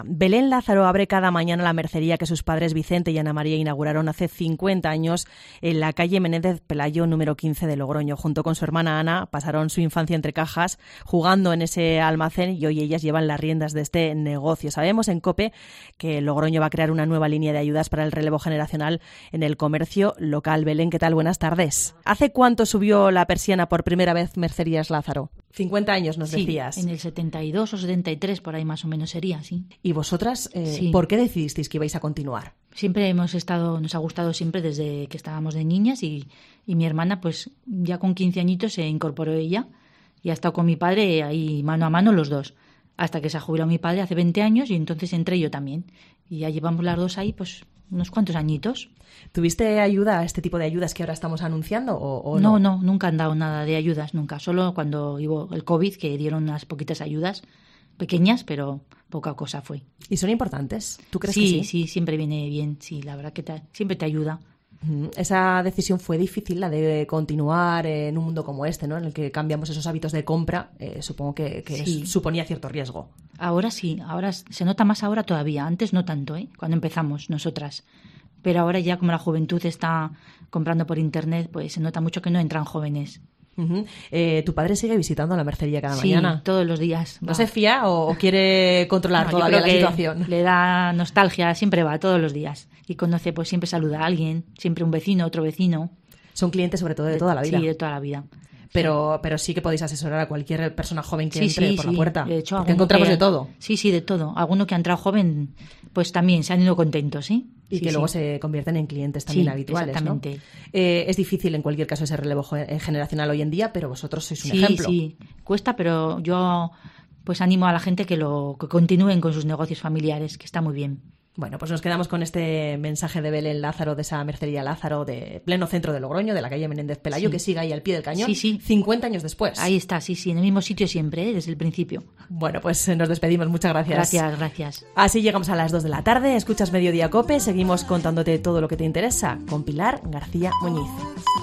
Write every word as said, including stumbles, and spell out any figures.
Belén Lázaro abre cada mañana la mercería que sus padres Vicente y Ana María inauguraron hace cincuenta años en la calle Menéndez Pelayo número quince de Logroño. Junto con su hermana Ana pasaron su infancia entre cajas jugando en ese almacén y hoy ellas llevan las riendas de este negocio. Sabemos en COPE que Logroño va a crear una nueva línea de ayudas para el relevo generacional en el comercio local. Belén, ¿qué tal? Buenas tardes. ¿Hace cuánto subió la persiana por primera vez Mercerías Lázaro? cincuenta años nos sí, decías. En el setenta y dos o setenta y tres, por ahí más o menos sería, sí. ¿Y vosotras eh, sí. por qué decidisteis que ibais a continuar? Siempre hemos estado, nos ha gustado siempre desde que estábamos de niñas y, y mi hermana pues ya con quince añitos se incorporó ella y ha estado con mi padre ahí mano a mano los dos, hasta que se ha jubilado mi padre hace veinte años y entonces entré yo también. Y ya llevamos las dos ahí pues unos cuantos añitos. ¿Tuviste ayuda a este tipo de ayudas que ahora estamos anunciando o, o no? No, no, nunca han dado nada de ayudas, nunca. Solo cuando hubo el COVID que dieron unas poquitas ayudas, pequeñas, pero poca cosa fue. ¿Y son importantes? ¿Tú crees sí, que sí? Sí, siempre viene bien, sí, la verdad que te, siempre te ayuda. Esa decisión fue difícil, la de continuar en un mundo como este, ¿no? En el que cambiamos esos hábitos de compra. Eh, supongo que, que sí. suponía cierto riesgo. Ahora sí, ahora se nota más ahora todavía. Antes no tanto, ¿eh? Cuando empezamos nosotras. Pero ahora ya como la juventud está comprando por internet, pues se nota mucho que no entran jóvenes. Uh-huh. Eh, ¿Tu padre sigue visitando la mercería cada sí, mañana? Sí, todos los días. ¿No va. se fía o, o quiere controlar no, todavía yo creo la que situación? Le da nostalgia, siempre va, todos los días. Y conoce, pues siempre saluda a alguien, siempre un vecino, otro vecino. Son clientes sobre todo de, de toda la vida. Sí, de toda la vida. Pero, sí. pero sí que podéis asesorar a cualquier persona joven que sí, entre sí, por sí. la puerta. De hecho, porque encontramos que, de todo. Sí, sí, de todo. Alguno que ha entrado joven, pues también se han ido contentos, ¿sí? Y sí, que sí. luego se convierten en clientes también sí, habituales, exactamente. ¿no? Eh, es difícil en cualquier caso ese relevo generacional hoy en día, pero vosotros sois un sí, ejemplo. Sí, sí. Cuesta, pero yo pues animo a la gente que lo que continúen con sus negocios familiares, que está muy bien. Bueno, pues nos quedamos con este mensaje de Belén Lázaro, de esa mercería Lázaro, de pleno centro de Logroño, de la calle Menéndez Pelayo, sí. que sigue ahí al pie del cañón, sí, sí. cincuenta años después. Ahí está, sí, sí, en el mismo sitio siempre, ¿eh? Desde el principio. Bueno, pues nos despedimos, muchas gracias. Gracias, gracias. Así llegamos a las dos de la tarde, escuchas Mediodía Cope, seguimos contándote todo lo que te interesa con Pilar García Muñiz.